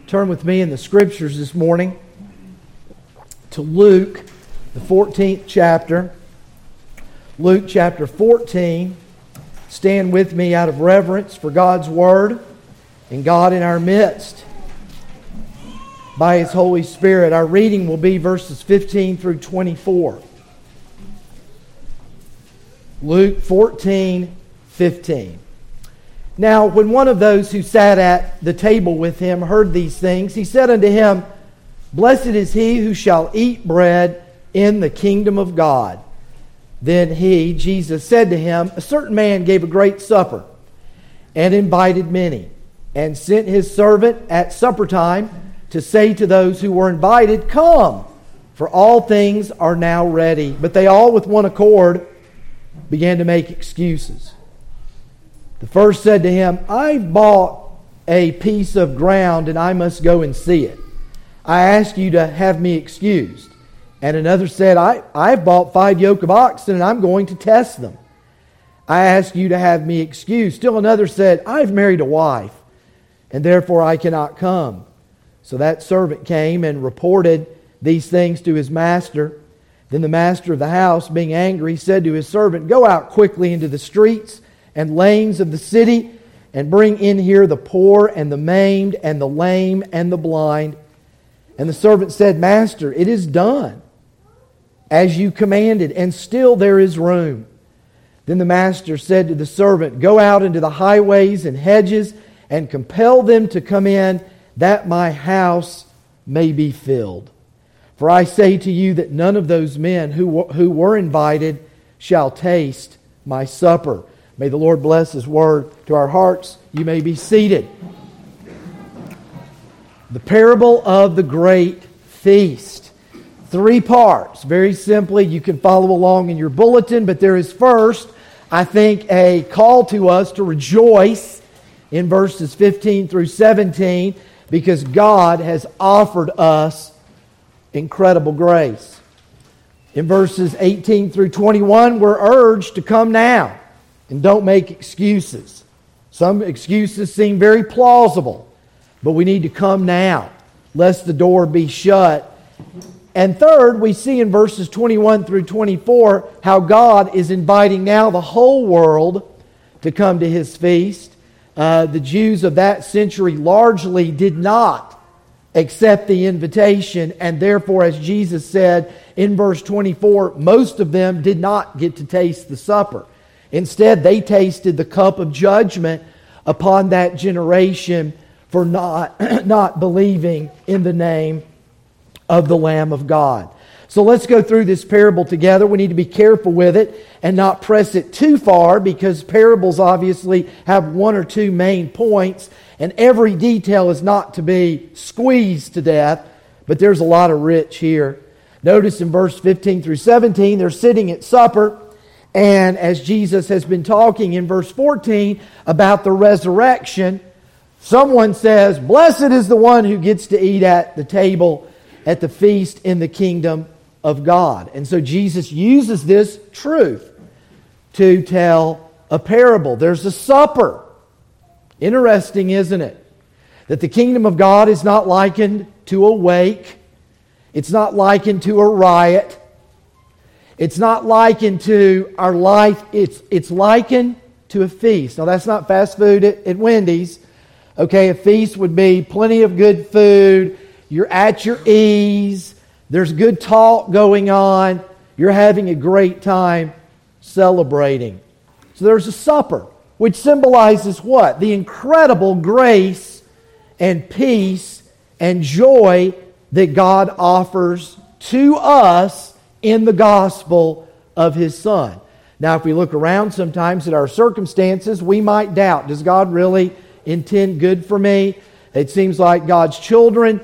Turn with me in the Scriptures this morning to Luke, the 14th chapter. Luke chapter 14. Stand with me out of reverence for God's Word and God in our midst by His Holy Spirit. Our reading will be verses 15 through 24. Luke 14:15. Now, when one of those who sat at the table with him heard these things, he said unto him, Blessed is he who shall eat bread in the kingdom of God. Then he, Jesus, said to him, A certain man gave a great supper, and invited many, and sent his servant at supper time to say to those who were invited, Come, for all things are now ready. But they all with one accord began to make excuses. The first said to him, I've bought a piece of ground and I must go and see it. I ask you to have me excused. And another said, I've bought 5 yoke of oxen and I'm going to test them. I ask you to have me excused. Still another said, I've married a wife and therefore I cannot come. So that servant came and reported these things to his master. Then the master of the house, being angry, said to his servant, Go out quickly into the streets and lanes of the city, and bring in here the poor and the maimed and the lame and the blind. And the servant said, Master, it is done as you commanded, and still there is room. Then the master said to the servant, Go out into the highways and hedges, and compel them to come in, that my house may be filled. For I say to you that none of those men who were invited shall taste my supper. May the Lord bless His Word to our hearts. You may be seated. The parable of the great feast. 3 parts. Very simply, you can follow along in your bulletin, but there is first, I think, a call to us to rejoice in verses 15 through 17 because God has offered us incredible grace. In verses 18 through 21, we're urged to come now and don't make excuses. Some excuses seem very plausible, but we need to come now, lest the door be shut. And third, we see in verses 21 through 24 how God is inviting now the whole world to come to His feast. The Jews of that century largely did not accept the invitation, and therefore, as Jesus said in verse 24, most of them did not get to taste the supper. Instead, they tasted the cup of judgment upon that generation for not believing in the name of the Lamb of God. So let's go through this parable together. We need to be careful with it and not press it too far because parables obviously have 1 or 2 main points and every detail is not to be squeezed to death, but there's a lot of rich here. Notice in verse 15 through 17, they're sitting at supper. And as Jesus has been talking in verse 14 about the resurrection, someone says, Blessed is the one who gets to eat at the table at the feast in the kingdom of God. And so Jesus uses this truth to tell a parable. There's a supper. Interesting, isn't it? That the kingdom of God is not likened to a wake. It's not likened to a riot. It's not likened to our life. It's likened to a feast. Now, that's not fast food at Wendy's. Okay, a feast would be plenty of good food. You're at your ease. There's good talk going on. You're having a great time celebrating. So there's a supper, which symbolizes what? The incredible grace and peace and joy that God offers to us in the gospel of His Son. Now, if we look around sometimes at our circumstances, we might doubt, does God really intend good for me? It seems like God's children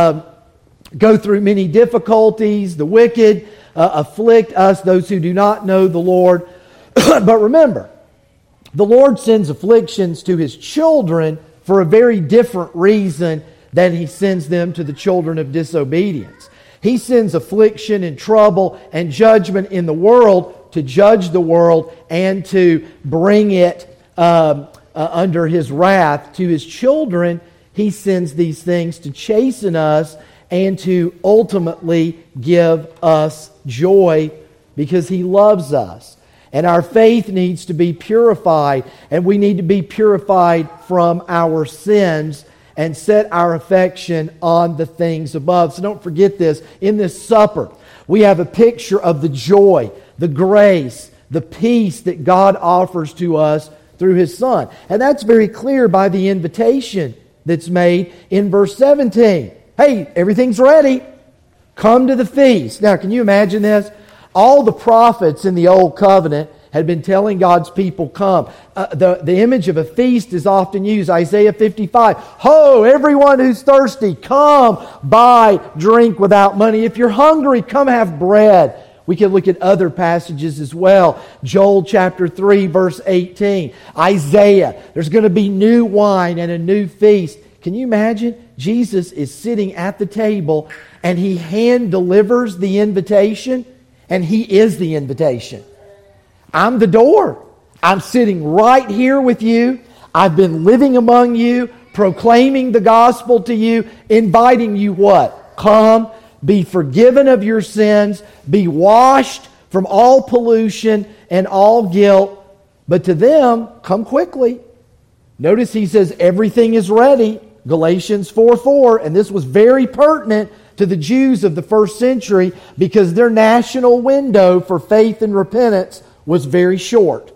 go through many difficulties. The wicked afflict us, those who do not know the Lord. But remember, the Lord sends afflictions to His children for a very different reason than He sends them to the children of disobedience. He sends affliction and trouble and judgment in the world to judge the world and to bring it under His wrath. To His children, He sends these things to chasten us and to ultimately give us joy because He loves us. And our faith needs to be purified, and we need to be purified from our sins and set our affection on the things above. So don't forget this. In this supper, we have a picture of the joy, the grace, the peace that God offers to us through His Son. And that's very clear by the invitation that's made in verse 17. Hey, everything's ready. Come to the feast. Now, can you imagine this? All the prophets in the Old Covenant had been telling God's people, come. The image of a feast is often used. Isaiah 55. Ho, everyone who's thirsty, come, buy, drink without money. If you're hungry, come have bread. We can look at other passages as well. Joel chapter 3, verse 18. Isaiah, there's going to be new wine and a new feast. Can you imagine? Jesus is sitting at the table and He hand delivers the invitation, and He is the invitation. I'm the door. I'm sitting right here with you. I've been living among you, proclaiming the gospel to you, inviting you what? Come, be forgiven of your sins, be washed from all pollution and all guilt. But to them, come quickly. Notice He says everything is ready. Galatians 4:4, and this was very pertinent to the Jews of the first century because their national window for faith and repentance was very short.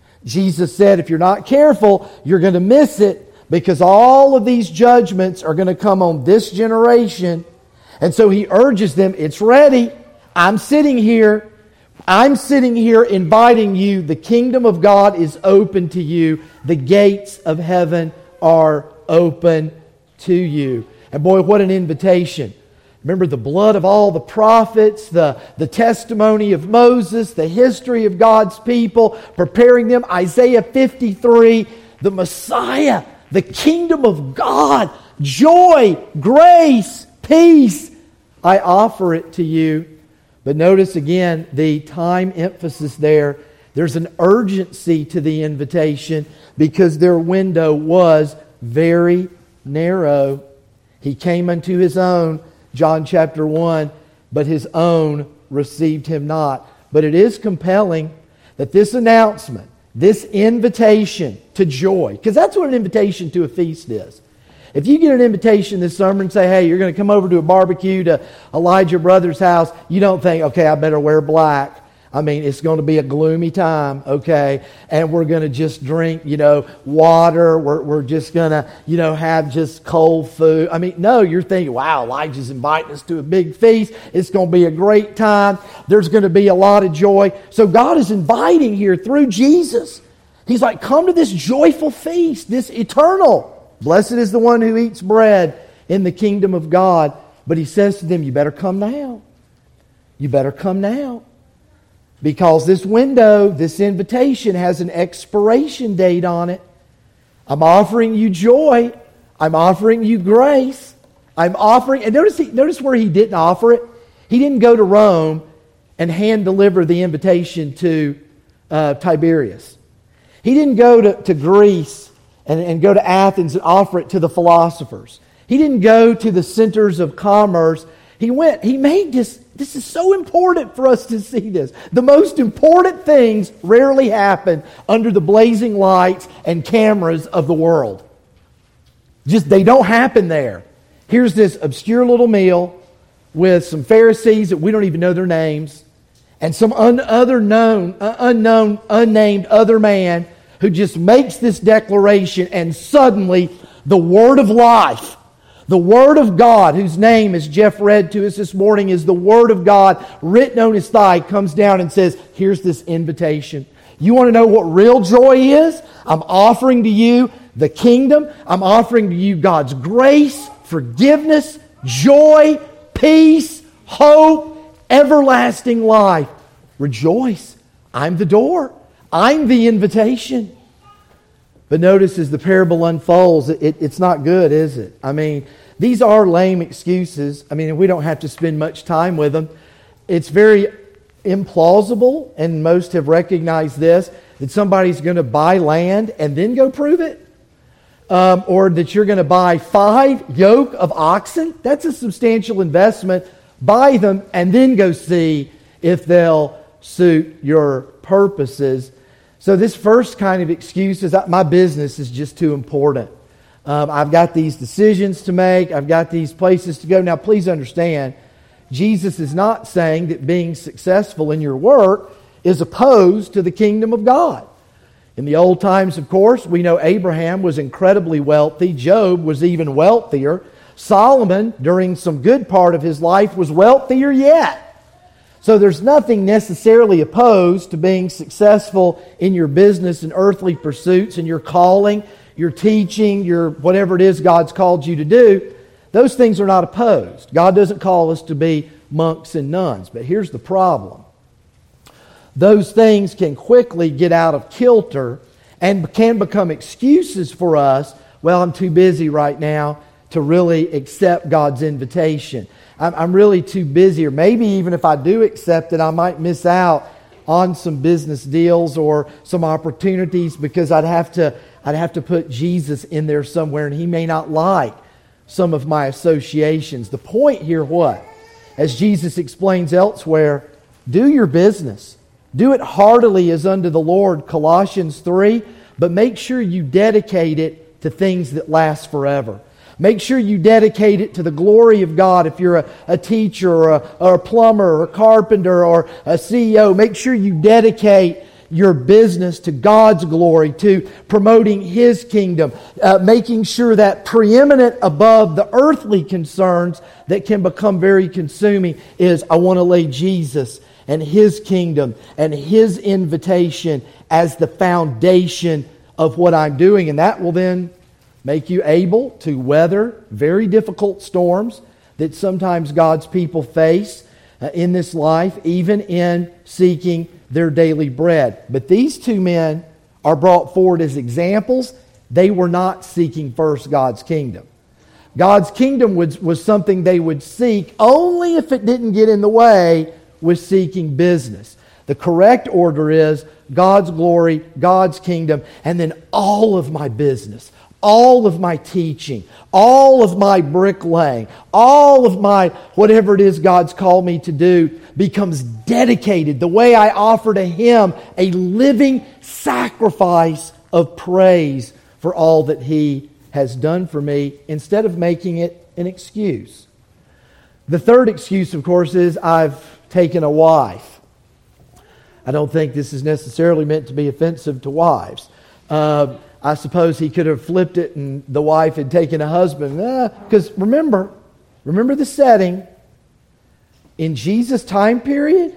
Jesus said, if you're not careful, you're going to miss it because all of these judgments are going to come on this generation. And so He urges them, it's ready. I'm sitting here. I'm sitting here inviting you. The kingdom of God is open to you. The gates of heaven are open to you. And boy, what an invitation. Remember the blood of all the prophets, the testimony of Moses, the history of God's people, preparing them. Isaiah 53, the Messiah, the kingdom of God, joy, grace, peace. I offer it to you. But notice again the time emphasis there. There's an urgency to the invitation because their window was very narrow. He came unto His own, John chapter 1, but His own received Him not. But it is compelling that this announcement, this invitation to joy, because that's what an invitation to a feast is. If you get an invitation this summer and say, hey, you're going to come over to a barbecue to Elijah Brothers' house, you don't think, okay, I better wear black. I mean, it's going to be a gloomy time, okay? And we're going to just drink, water. We're just going to, have just cold food. I mean, no, you're thinking, wow, Elijah's inviting us to a big feast. It's going to be a great time. There's going to be a lot of joy. So God is inviting here through Jesus. He's like, come to this joyful feast, this eternal. Blessed is the one who eats bread in the kingdom of God. But He says to them, you better come now. You better come now. Because this window, this invitation has an expiration date on it. I'm offering you joy. I'm offering you grace. I'm offering... And notice where He didn't offer it. He didn't go to Rome and hand deliver the invitation to Tiberius. He didn't go to Greece and go to Athens and offer it to the philosophers. He didn't go to the centers of commerce. He made this. This is so important for us to see this. The most important things rarely happen under the blazing lights and cameras of the world. They don't happen there. Here's this obscure little meal with some Pharisees that we don't even know their names, and some unknown, unnamed other man who just makes this declaration, and suddenly the Word of life, the Word of God, whose name, as Jeff read to us this morning, is the Word of God written on His thigh, comes down and says, here's this invitation. You want to know what real joy is? I'm offering to you the kingdom. I'm offering to you God's grace, forgiveness, joy, peace, hope, everlasting life. Rejoice. I'm the door. I'm the invitation. But notice as the parable unfolds, it's not good, is it? I mean, these are lame excuses. I mean, we don't have to spend much time with them. It's very implausible, and most have recognized this, that somebody's going to buy land and then go prove it. or that you're going to buy 5 yoke of oxen. That's a substantial investment. Buy them and then go see if they'll suit your purposes. So this first kind of excuse is my business is just too important. I've got these decisions to make. I've got these places to go. Now, please understand, Jesus is not saying that being successful in your work is opposed to the kingdom of God. In the old times, of course, we know Abraham was incredibly wealthy. Job was even wealthier. Solomon, during some good part of his life, was wealthier yet. So there's nothing necessarily opposed to being successful in your business and earthly pursuits and your calling, your teaching, your whatever it is God's called you to do. Those things are not opposed. God doesn't call us to be monks and nuns. But here's the problem. Those things can quickly get out of kilter and can become excuses for us. Well, I'm too busy right now to really accept God's invitation. I'm really too busy, or maybe even if I do accept it, I might miss out on some business deals or some opportunities because I'd have to put Jesus in there somewhere, and He may not like some of my associations. The point here, what? As Jesus explains elsewhere, do your business. Do it heartily as unto the Lord, Colossians 3, but make sure you dedicate it to things that last forever. Make sure you dedicate it to the glory of God. If you're a teacher or a plumber or a carpenter or a CEO, make sure you dedicate your business to God's glory, to promoting His kingdom, making sure that preeminent above the earthly concerns that can become very consuming is, I want to lay Jesus and His kingdom and His invitation as the foundation of what I'm doing. And that will then make you able to weather very difficult storms that sometimes God's people face in this life, even in seeking their daily bread. But these two men are brought forward as examples. They were not seeking first God's kingdom. God's kingdom was something they would seek only if it didn't get in the way with seeking business. The correct order is God's glory, God's kingdom, and then all of my business, all of my teaching, all of my bricklaying, all of my whatever it is God's called me to do becomes dedicated. The way I offer to Him a living sacrifice of praise for all that He has done for me, instead of making it an excuse. The third excuse, of course, is I've taken a wife. I don't think this is necessarily meant to be offensive to wives. I suppose he could have flipped it and the wife had taken a husband. Because remember the setting. In Jesus' time period,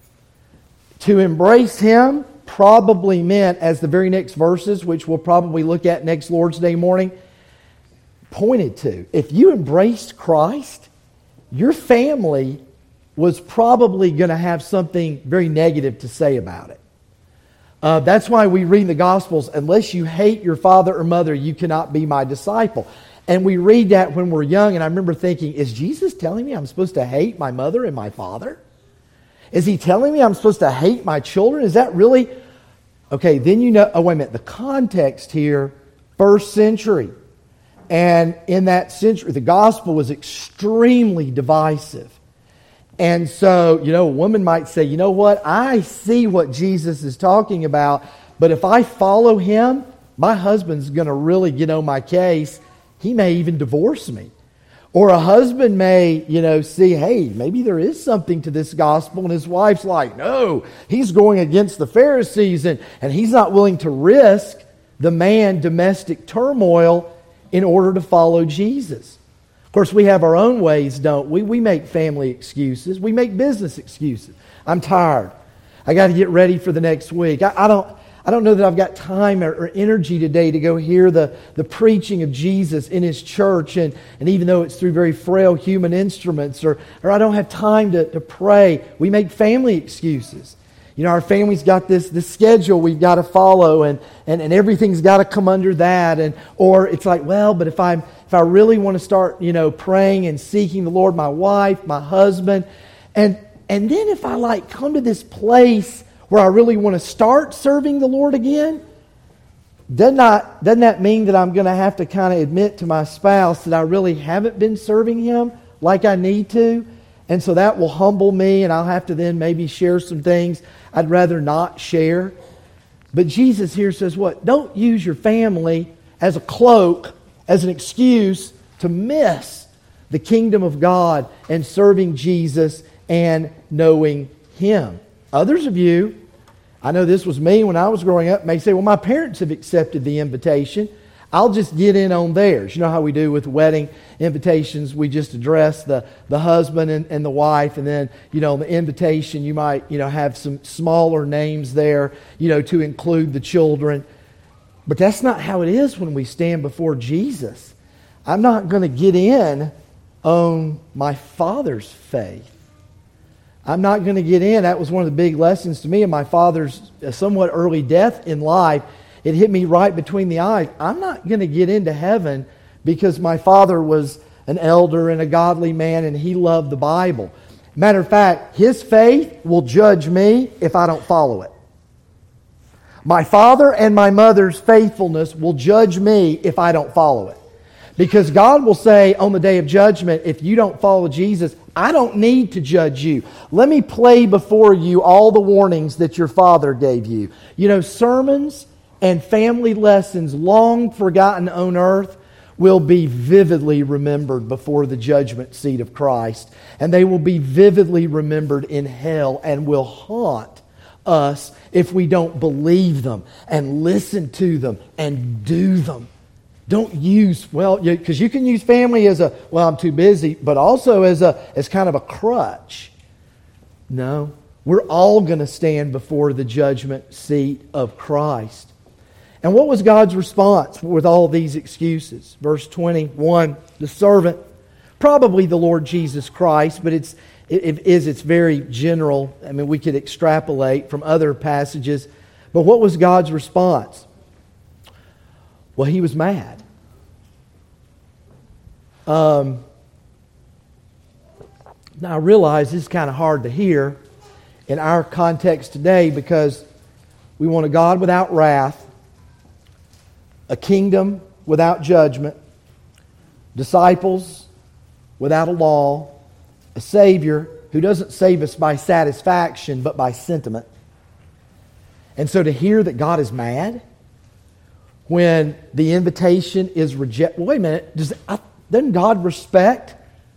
to embrace Him probably meant, as the very next verses, which we'll probably look at next Lord's Day morning, pointed to. If you embraced Christ, your family was probably going to have something very negative to say about it. That's why we read in the Gospels, unless you hate your father or mother, you cannot be my disciple. And we read that when we're young, and I remember thinking, is Jesus telling me I'm supposed to hate my mother and my father? Is He telling me I'm supposed to hate my children? Is that really? Okay, then you know, oh wait a minute, the context here, first century. And in that century, the gospel was extremely divisive. And so, a woman might say, you know what, I see what Jesus is talking about, but if I follow Him, my husband's going to really get on my case. He may even divorce me. Or a husband may, see, hey, maybe there is something to this gospel, and his wife's like, no, he's going against the Pharisees, and he's not willing to risk the domestic turmoil in order to follow Jesus. Of course, we have our own ways, don't we? We make family excuses. We make business excuses. I'm tired. I got to get ready for the next week. I don't know that I've got time or energy today to go hear the preaching of Jesus in His church, and even though it's through very frail human instruments, or I don't have time to pray. We make family excuses. Our family's got this schedule we've got to follow, and everything's got to come under that. Or it's like, well, but if I really want to start, praying and seeking the Lord, my wife, my husband, and then if I come to this place where I really want to start serving the Lord again, doesn't that mean that I'm going to have to kind of admit to my spouse that I really haven't been serving Him like I need to? And so that will humble me, and I'll have to then maybe share some things I'd rather not share. But Jesus here says what? Don't use your family as a cloak, as an excuse to miss the kingdom of God and serving Jesus and knowing Him. Others of you, I know this was me when I was growing up, may say, well, my parents have accepted the invitation. I'll just get in on theirs. You know how we do with wedding invitations. We just address the husband and the wife, and then, the invitation, you might, have some smaller names there, to include the children. But that's not how it is when we stand before Jesus. I'm not going to get in on my father's faith. I'm not going to get in. That was one of the big lessons to me in my father's somewhat early death in life. It hit me right between the eyes. I'm not going to get into heaven because my father was an elder and a godly man and he loved the Bible. Matter of fact, his faith will judge me if I don't follow it. My father and my mother's faithfulness will judge me if I don't follow it. Because God will say on the day of judgment, if you don't follow Jesus, I don't need to judge you. Let me play before you all the warnings that your father gave you. Sermons and family lessons long forgotten on earth will be vividly remembered before the judgment seat of Christ. And they will be vividly remembered in hell and will haunt us if we don't believe them and listen to them and do them. Don't use, because you can use family as I'm too busy, but also as kind of a crutch. No, we're all going to stand before the judgment seat of Christ. And what was God's response with all these excuses? Verse 21, the servant, probably the Lord Jesus Christ, but it's very general. I mean, we could extrapolate from other passages. But what was God's response? Well, He was mad. Now, I realize this is kind of hard to hear in our context today because we want a God without wrath, a kingdom without judgment, disciples without a law, a Savior who doesn't save us by satisfaction but by sentiment. And so to hear that God is mad when the invitation is rejected. Well, wait a minute. Doesn't God respect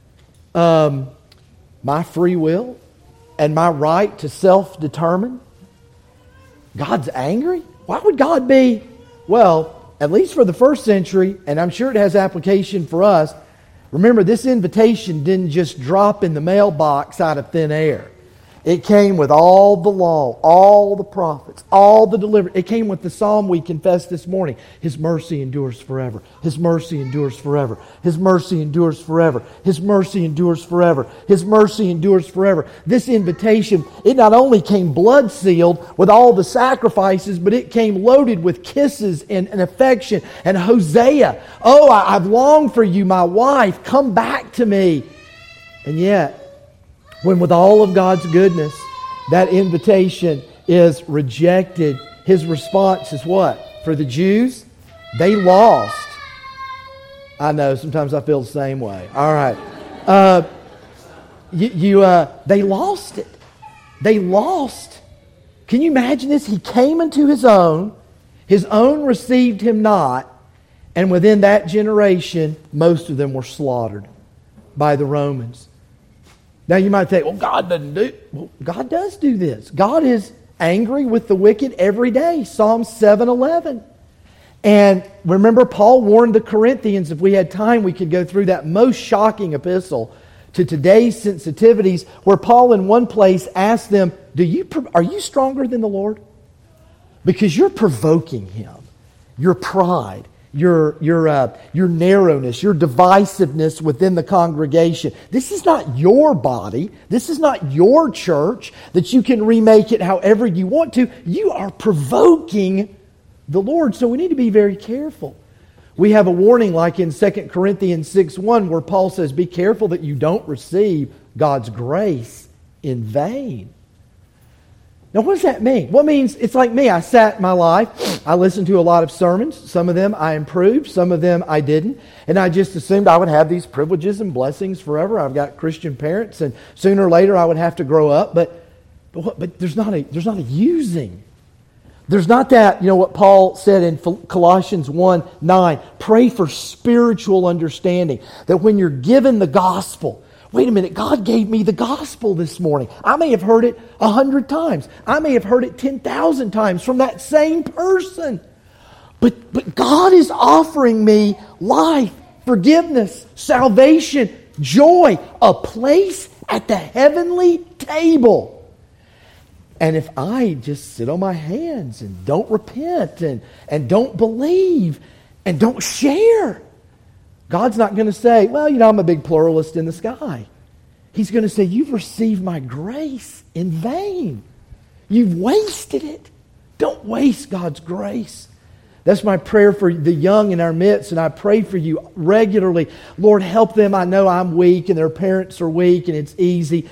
my free will and my right to self-determine? God's angry? Why would God be? Well, at least for the first century, and I'm sure it has application for us, remember this invitation didn't just drop in the mailbox out of thin air. It came with all the law, all the prophets, all the deliverance. It came with the psalm we confessed this morning. His mercy endures forever. His mercy endures forever. His mercy endures forever. His mercy endures forever. His mercy endures forever. This invitation, it not only came blood sealed with all the sacrifices, but it came loaded with kisses and affection and Hosea. Oh, I've longed for you, my wife. Come back to me. And yet, when with all of God's goodness, that invitation is rejected, His response is what? For the Jews, they lost. I know, sometimes I feel the same way. All right. They lost it. They lost. Can you imagine this? He came into His own received Him not, and within that generation, most of them were slaughtered by the Romans. Now you might think, well, God doesn't do... Well, God does do this. God is angry with the wicked every day. Psalm 7:11. And remember, Paul warned the Corinthians, if we had time, we could go through that most shocking epistle to today's sensitivities, where Paul in one place asked them, are you stronger than the Lord? Because you're provoking Him. Your pride, your narrowness, your divisiveness within the congregation. This is not your body. This is not your church that you can remake it however you want to. You are provoking the Lord. So we need to be very careful. We have a warning like in 2 Corinthians 6:1 where Paul says, be careful that you don't receive God's grace in vain. Now, what does that mean? Well, it means it's like me. I sat my life. I listened to a lot of sermons. Some of them I improved. Some of them I didn't. And I just assumed I would have these privileges and blessings forever. I've got Christian parents, and sooner or later I would have to grow up. But there's not a using. There's not that, what Paul said in Colossians 1:9. Pray for spiritual understanding. That when you're given the gospel, wait a minute, God gave me the gospel this morning. I may have heard it 100 times. I may have heard it 10,000 times from that same person. But God is offering me life, forgiveness, salvation, joy, a place at the heavenly table. And if I just sit on my hands and don't repent and don't believe and don't share, God's not going to say, well, I'm a big pluralist in the sky. He's going to say, you've received my grace in vain. You've wasted it. Don't waste God's grace. That's my prayer for the young in our midst, and I pray for you regularly. Lord, help them. I know I'm weak, and their parents are weak, and it's easy,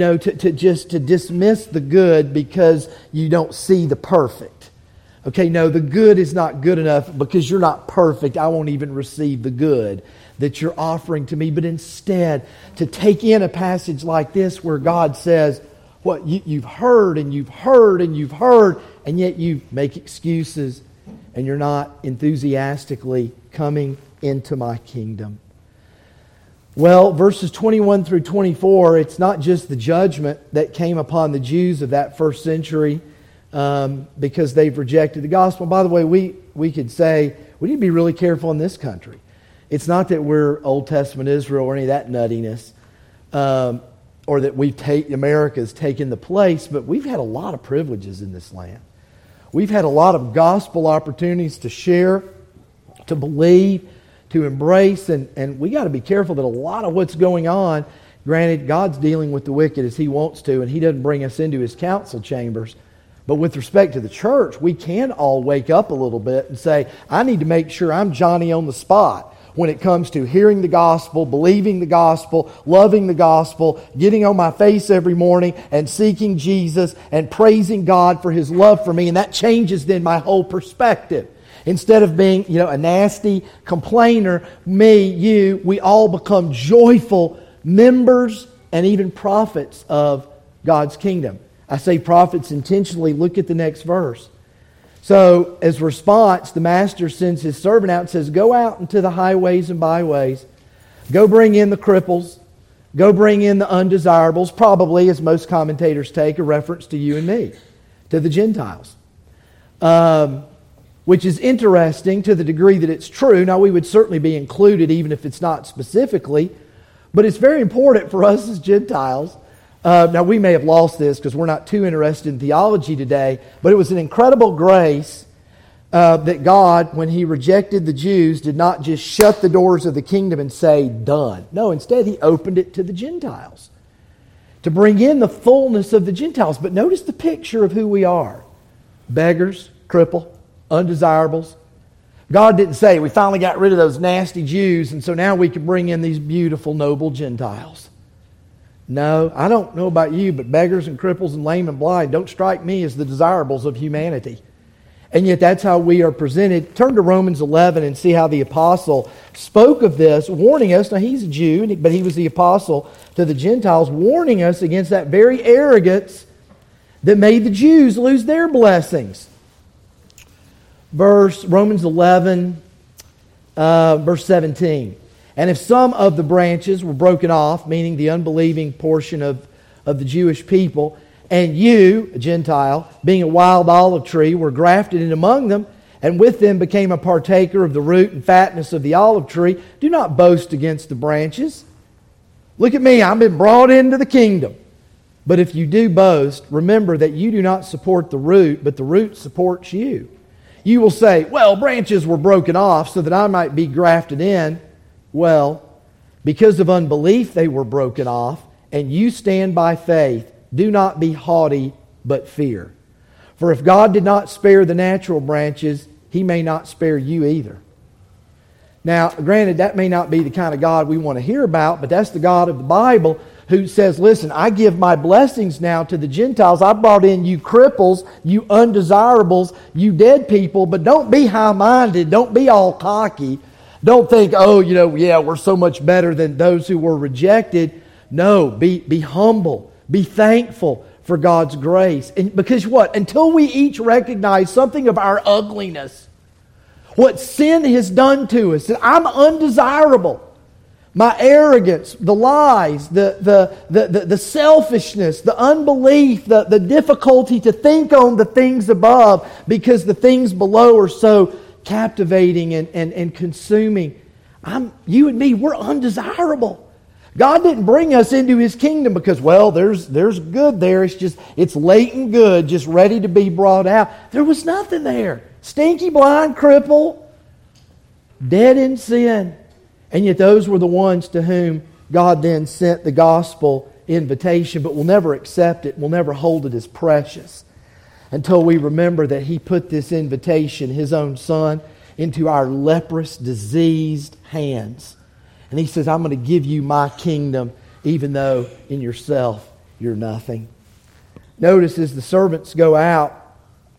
to dismiss the good because you don't see the perfect. Okay, no, the good is not good enough because you're not perfect. I won't even receive the good that you're offering to me. But instead, to take in a passage like this where God says, what you've heard and you've heard and you've heard, and yet you make excuses and you're not enthusiastically coming into my kingdom. Well, verses 21 through 24, it's not just the judgment that came upon the Jews of that first century because they've rejected the gospel. By the way, we could say we need to be really careful in this country. It's not that we're Old Testament Israel or any of that nuttiness, or that America's taken the place, but we've had a lot of privileges in this land. We've had a lot of gospel opportunities to share, to believe, to embrace, and we got to be careful that a lot of what's going on, granted, God's dealing with the wicked as He wants to, and He doesn't bring us into His council chambers. But with respect to the church, we can all wake up a little bit and say, I need to make sure I'm Johnny on the spot when it comes to hearing the gospel, believing the gospel, loving the gospel, getting on my face every morning and seeking Jesus and praising God for His love for me. And that changes then my whole perspective. Instead of being, a nasty complainer, we all become joyful members and even prophets of God's kingdom. I say prophets intentionally. Look at the next verse. So, as a response, the master sends his servant out and says, go out into the highways and byways. Go bring in the cripples. Go bring in the undesirables. Probably, as most commentators take, a reference to you and me, to the Gentiles. Which is interesting to the degree that it's true. Now, we would certainly be included even if it's not specifically. But it's very important for us as Gentiles. Now, we may have lost this because we're not too interested in theology today, but it was an incredible grace that God, when He rejected the Jews, did not just shut the doors of the kingdom and say, done. No, instead He opened it to the Gentiles to bring in the fullness of the Gentiles. But notice the picture of who we are. Beggars, cripple, undesirables. God didn't say, we finally got rid of those nasty Jews, and so now we can bring in these beautiful, noble Gentiles. No, I don't know about you, but beggars and cripples and lame and blind don't strike me as the desirables of humanity. And yet that's how we are presented. Turn to Romans 11 and see how the apostle spoke of this, warning us. Now he's a Jew, but he was the apostle to the Gentiles, warning us against that very arrogance that made the Jews lose their blessings. Romans 11, verse 17. And if some of the branches were broken off, meaning the unbelieving portion of the Jewish people, and you, a Gentile, being a wild olive tree, were grafted in among them, and with them became a partaker of the root and fatness of the olive tree, do not boast against the branches. Look at me, I've been brought into the kingdom. But if you do boast, remember that you do not support the root, but the root supports you. You will say, well, branches were broken off so that I might be grafted in. Well, because of unbelief they were broken off, and you stand by faith. Do not be haughty, but fear. For if God did not spare the natural branches, He may not spare you either. Now, granted, that may not be the kind of God we want to hear about, but that's the God of the Bible who says, listen, I give my blessings now to the Gentiles. I brought in you cripples, you undesirables, you dead people, but don't be high-minded. Don't be all cocky. Don't think, we're so much better than those who were rejected. No, be humble. Be thankful for God's grace. And because what? Until we each recognize something of our ugliness, what sin has done to us, that I'm undesirable. My arrogance, the lies, the selfishness, the unbelief, the difficulty to think on the things above because the things below are so captivating and consuming. You and me, we're undesirable. God didn't bring us into His kingdom because, there's good there. It's latent good, just ready to be brought out. There was nothing there. Stinky, blind, cripple, dead in sin. And yet those were the ones to whom God then sent the gospel invitation, but we'll never accept it. We'll never hold it as precious until we remember that He put this invitation, His own Son, into our leprous, diseased hands. And He says, I'm going to give you my kingdom, even though in yourself you're nothing. Notice as the servants go out,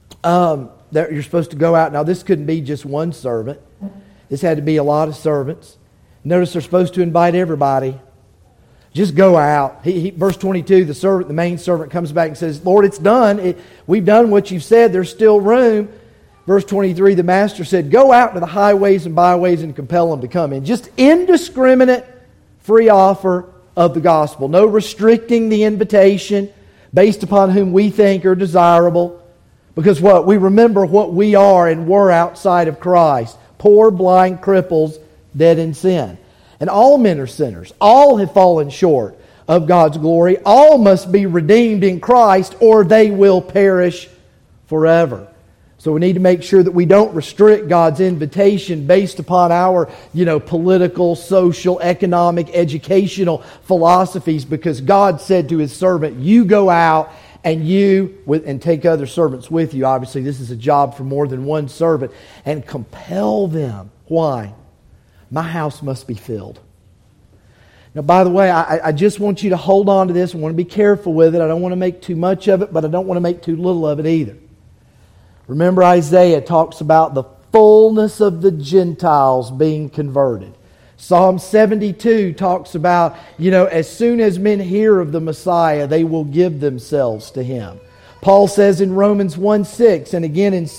you're supposed to go out. Now this couldn't be just one servant. This had to be a lot of servants. Notice they're supposed to invite everybody. Just go out. Verse 22, the main servant comes back and says, Lord, it's done. We've done what you've said. There's still room. Verse 23, the master said, go out to the highways and byways and compel them to come in. Just indiscriminate free offer of the gospel. No restricting the invitation based upon whom we think are desirable. Because what? We remember what we are and were outside of Christ. Poor, blind cripples, dead in sin. And all men are sinners. All have fallen short of God's glory. All must be redeemed in Christ or they will perish forever. So we need to make sure that we don't restrict God's invitation based upon our, political, social, economic, educational philosophies, because God said to His servant, you go out and take other servants with you. Obviously, this is a job for more than one servant. And compel them. Why? My house must be filled. Now, by the way, I just want you to hold on to this. I want to be careful with it. I don't want to make too much of it, but I don't want to make too little of it either. Remember, Isaiah talks about the fullness of the Gentiles being converted. Psalm 72 talks about, as soon as men hear of the Messiah, they will give themselves to Him. Paul says in Romans 1:6 and again in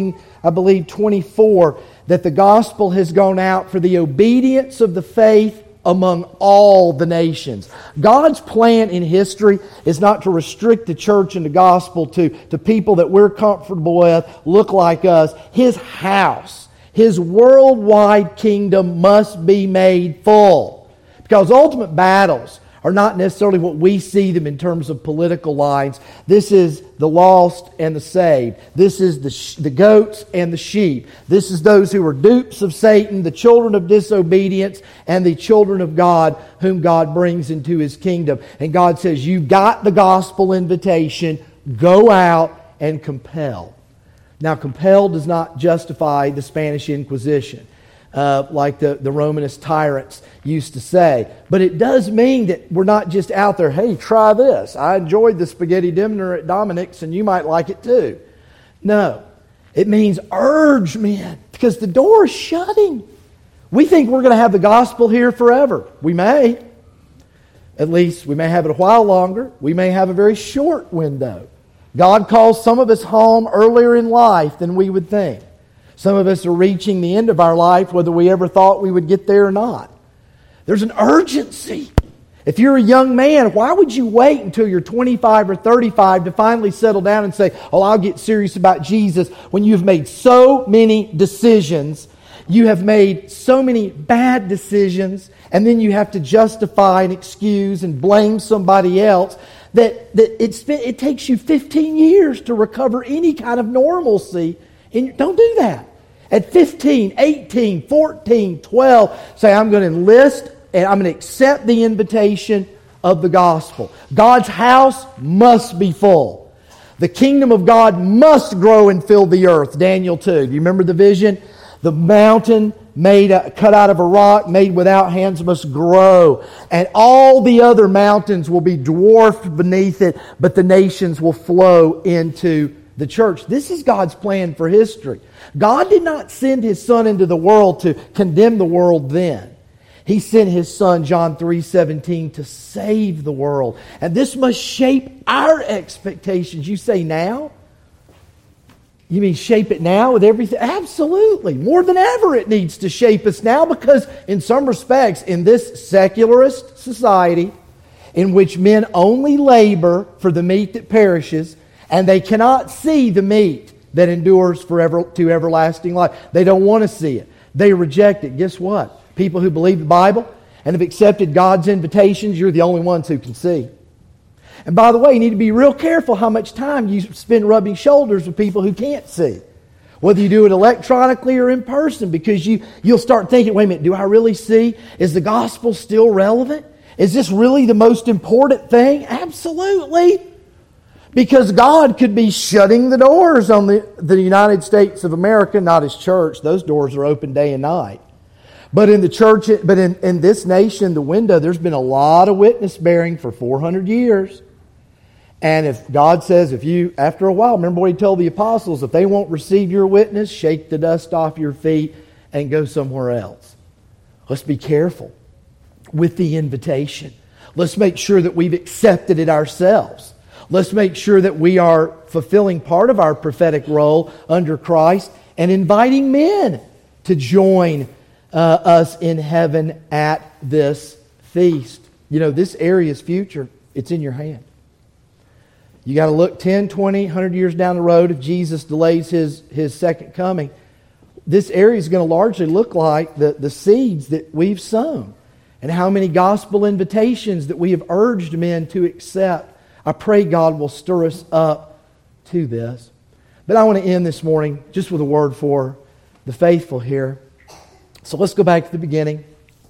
24, that the gospel has gone out for the obedience of the faith among all the nations. God's plan in history is not to restrict the church and the gospel to people that we're comfortable with, look like us. His house, His worldwide kingdom must be made full. Because ultimate battles are not necessarily what we see them in terms of political lines. This is the lost and the saved. This is the goats and the sheep. This is those who are dupes of Satan, the children of disobedience, and the children of God whom God brings into His kingdom. And God says, you got the gospel invitation. Go out and compel. Now, compel does not justify the Spanish Inquisition. Like the Romanist tyrants used to say. But it does mean that we're not just out there, hey, try this. I enjoyed the spaghetti dinner at Dominic's and you might like it too. No. It means urge men because the door is shutting. We think we're going to have the gospel here forever. We may. At least we may have it a while longer. We may have a very short window. God calls some of us home earlier in life than we would think. Some of us are reaching the end of our life, whether we ever thought we would get there or not. There's an urgency. If you're a young man, why would you wait until you're 25 or 35 to finally settle down and say, I'll get serious about Jesus, when you've made so many decisions, you have made so many bad decisions, and then you have to justify and excuse and blame somebody else, that it takes you 15 years to recover any kind of normalcy. Don't do that. At 15, 18, 14, 12, say, I'm going to enlist and I'm going to accept the invitation of the gospel. God's house must be full. The kingdom of God must grow and fill the earth. Daniel 2. Do you remember the vision? The mountain cut out of a rock, made without hands, must grow. And all the other mountains will be dwarfed beneath it, but the nations will flow into the church. This is God's plan for history. God did not send His Son into the world to condemn the world then. He sent His Son, John 3:17, to save the world. And this must shape our expectations. You say now? You mean shape it now with everything? Absolutely. More than ever it needs to shape us now, because in some respects, in this secularist society in which men only labor for the meat that perishes, and they cannot see the meat that endures forever to everlasting life. They don't want to see it. They reject it. Guess what? People who believe the Bible and have accepted God's invitations, you're the only ones who can see. And by the way, you need to be real careful how much time you spend rubbing shoulders with people who can't see. Whether you do it electronically or in person, because you'll start thinking, wait a minute, do I really see? Is the gospel still relevant? Is this really the most important thing? Absolutely. Because God could be shutting the doors on the United States of America, not His church. Those doors are open day and night. But in the church, in this nation, the window, there's been a lot of witness bearing for 400 years. And if God says, after a while, remember what He told the apostles, if they won't receive your witness, shake the dust off your feet and go somewhere else. Let's be careful with the invitation. Let's make sure that we've accepted it ourselves. Let's make sure that we are fulfilling part of our prophetic role under Christ and inviting men to join us in heaven at this feast. You know, this area's future, it's in your hand. You got to look 10, 20, 100 years down the road if Jesus delays His second coming. This area is going to largely look like the seeds that we've sown and how many gospel invitations that we have urged men to accept. I pray God will stir us up to this. But I want to end this morning just with a word for the faithful here. So let's go back to the beginning.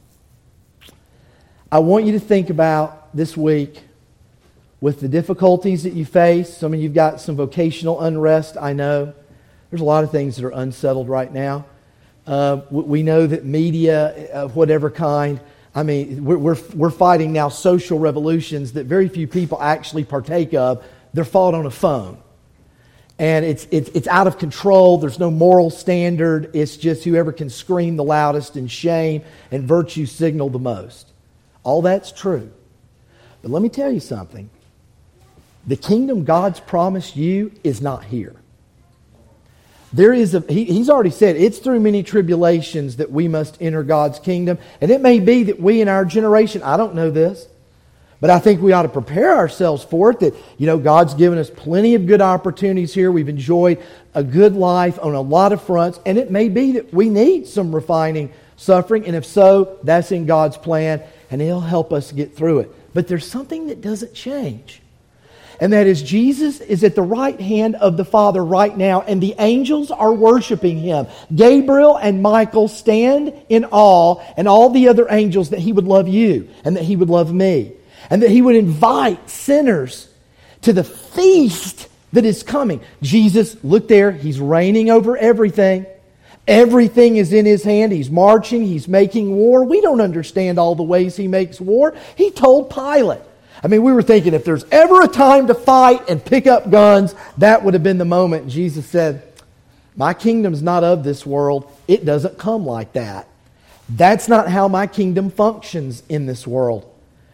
I want you to think about this week with the difficulties that you face. Some of you've got some vocational unrest, I know. There's a lot of things that are unsettled right now. We know that media of whatever kind, I mean, we're fighting now social revolutions that very few people actually partake of. They're fought on a phone. And it's out of control. There's no moral standard. It's just whoever can scream the loudest and shame and virtue signal the most. All that's true. But let me tell you something. The kingdom God's promised you is not here. He's already said it's through many tribulations that we must enter God's kingdom. And it may be that we in our generation, I don't know this, but I think we ought to prepare ourselves for it. That, God's given us plenty of good opportunities here. We've enjoyed a good life on a lot of fronts. And it may be that we need some refining suffering. And if so, that's in God's plan. And He'll help us get through it. But there's something that doesn't change. And that is, Jesus is at the right hand of the Father right now, and the angels are worshiping Him. Gabriel and Michael stand in awe, and all the other angels, that He would love you, and that He would love me, and that He would invite sinners to the feast that is coming. Jesus, look there, He's reigning over everything. Everything is in His hand. He's marching, He's making war. We don't understand all the ways He makes war. He told Pilate. I mean, we were thinking if there's ever a time to fight and pick up guns, that would have been the moment. And Jesus said, my kingdom's not of this world. It doesn't come like that. That's not how my kingdom functions in this world.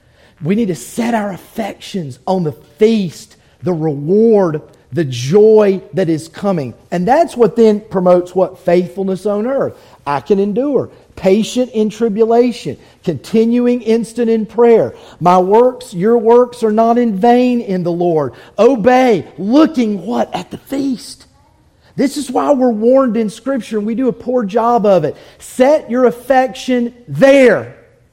We need to set our affections on the feast, the reward, the joy that is coming. And that's what then promotes what? Faithfulness on earth. I can endure. Patient in tribulation. Continuing instant in prayer. My works, your works are not in vain in the Lord. Obey. Looking what? At the feast. This is why we're warned in Scripture, and we do a poor job of it. Set your affection there.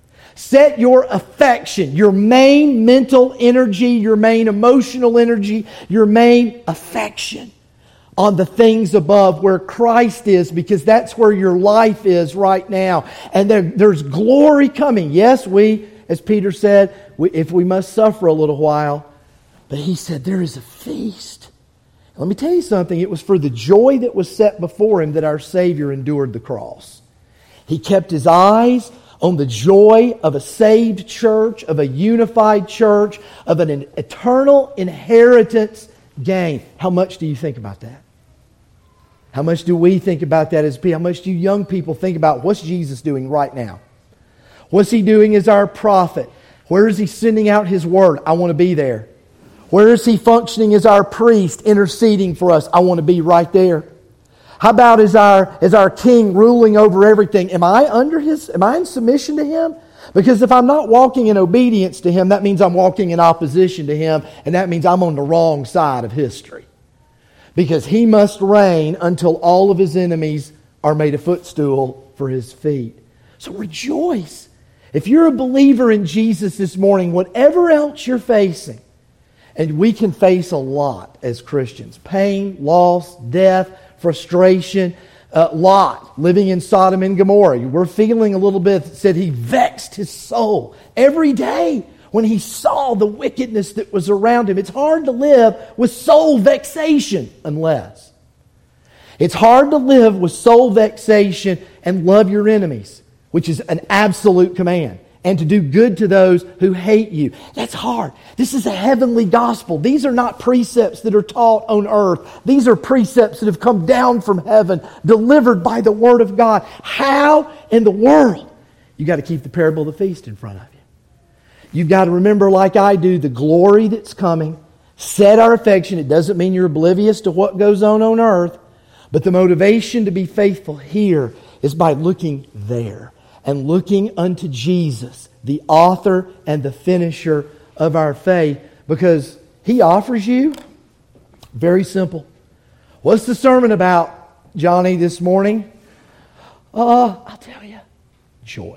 Set your affection, your main mental energy, your main emotional energy, your main affection on the things above where Christ is, because that's where your life is right now. And there's glory coming. Yes, as Peter said, if we must suffer a little while, but he said there is a feast. Let me tell you something. It was for the joy that was set before Him that our Savior endured the cross. He kept his eyes on the joy of a saved church, of a unified church, of an eternal inheritance gain. How much do you think about that? How much do we think about that as people? How much do young people think about what's Jesus doing right now? What's He doing as our prophet? Where is He sending out His word? I want to be there. Where is He functioning as our priest, interceding for us? I want to be right there. How about as our king ruling over everything? Am I in submission to Him? Because if I'm not walking in obedience to Him, that means I'm walking in opposition to Him, and that means I'm on the wrong side of history. Because He must reign until all of His enemies are made a footstool for His feet. So rejoice. If you're a believer in Jesus this morning, whatever else you're facing, and we can face a lot as Christians, pain, loss, death, frustration, Lot living in Sodom and Gomorrah. We're feeling a little bit, said he vexed his soul every day when he saw the wickedness that was around him. It's hard to live with soul vexation unless. It's hard to live with soul vexation and love your enemies, which is an absolute command. And to do good to those who hate you. That's hard. This is a heavenly gospel. These are not precepts that are taught on earth. These are precepts that have come down from heaven, delivered by the Word of God. How in the world? You've got to keep the parable of the feast in front of you. You've got to remember, like I do, the glory that's coming. Set our affection. It doesn't mean you're oblivious to what goes on earth. But the motivation to be faithful here is by looking there. And looking unto Jesus, the author and the finisher of our faith. Because He offers you, very simple. What's the sermon about, Johnny, this morning? I'll tell you, joy.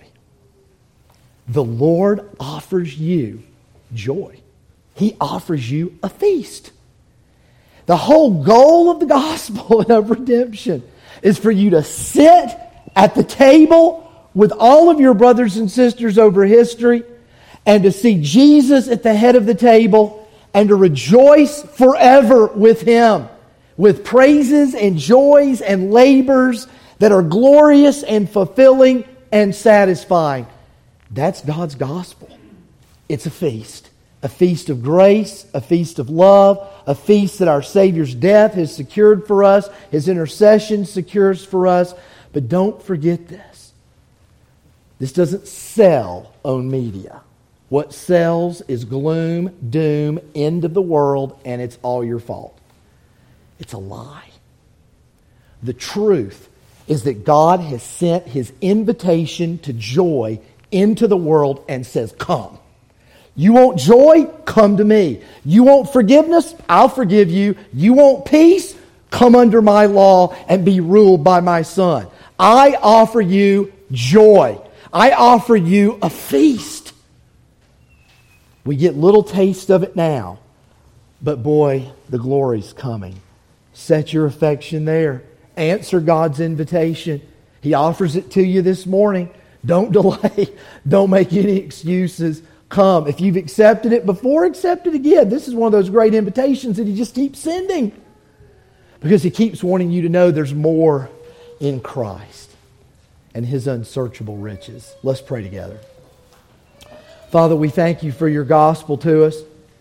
The Lord offers you joy. He offers you a feast. The whole goal of the gospel and of redemption is for you to sit at the table with all of your brothers and sisters over history, and to see Jesus at the head of the table, and to rejoice forever with Him, with praises and joys and labors that are glorious and fulfilling and satisfying. That's God's gospel. It's a feast of grace, a feast of love, a feast that our Savior's death has secured for us, His intercession secures for us. But don't forget this. This doesn't sell on media. What sells is gloom, doom, end of the world, and it's all your fault. It's a lie. The truth is that God has sent His invitation to joy into the world and says, come. You want joy? Come to me. You want forgiveness? I'll forgive you. You want peace? Come under my law and be ruled by my Son. I offer you joy. I offer you a feast. We get little taste of it now, but boy, the glory's coming. Set your affection there. Answer God's invitation. He offers it to you this morning. Don't delay. Don't make any excuses. Come. If you've accepted it before, accept it again. This is one of those great invitations that He just keeps sending, because He keeps wanting you to know there's more in Christ and His unsearchable riches. Let's pray together. Father, we thank You for Your gospel to us,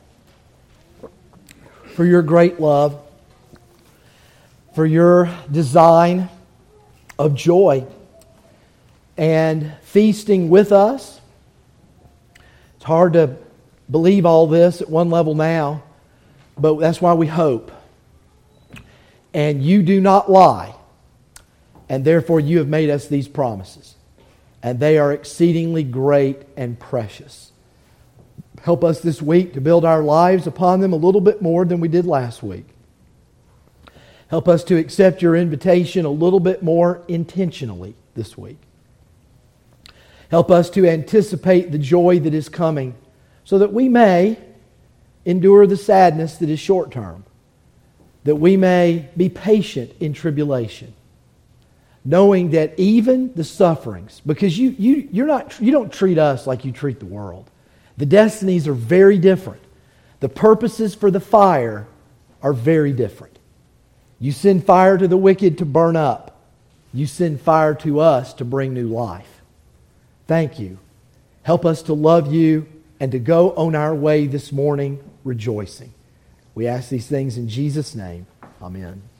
for Your great love, for Your design of joy and feasting with us. It's hard to believe all this at one level now, but that's why we hope. And You do not lie. And therefore You have made us these promises. And they are exceedingly great and precious. Help us this week to build our lives upon them a little bit more than we did last week. Help us to accept Your invitation a little bit more intentionally this week. Help us to anticipate the joy that is coming, so that we may endure the sadness that is short term. That we may be patient in tribulation, knowing that even the sufferings, because you don't treat us like you treat the world. The destinies are very different. The purposes for the fire are very different. You send fire to the wicked to burn up. You send fire to us to bring new life. Thank you. Help us to love you and to go on our way this morning rejoicing. We ask these things in Jesus' name. Amen.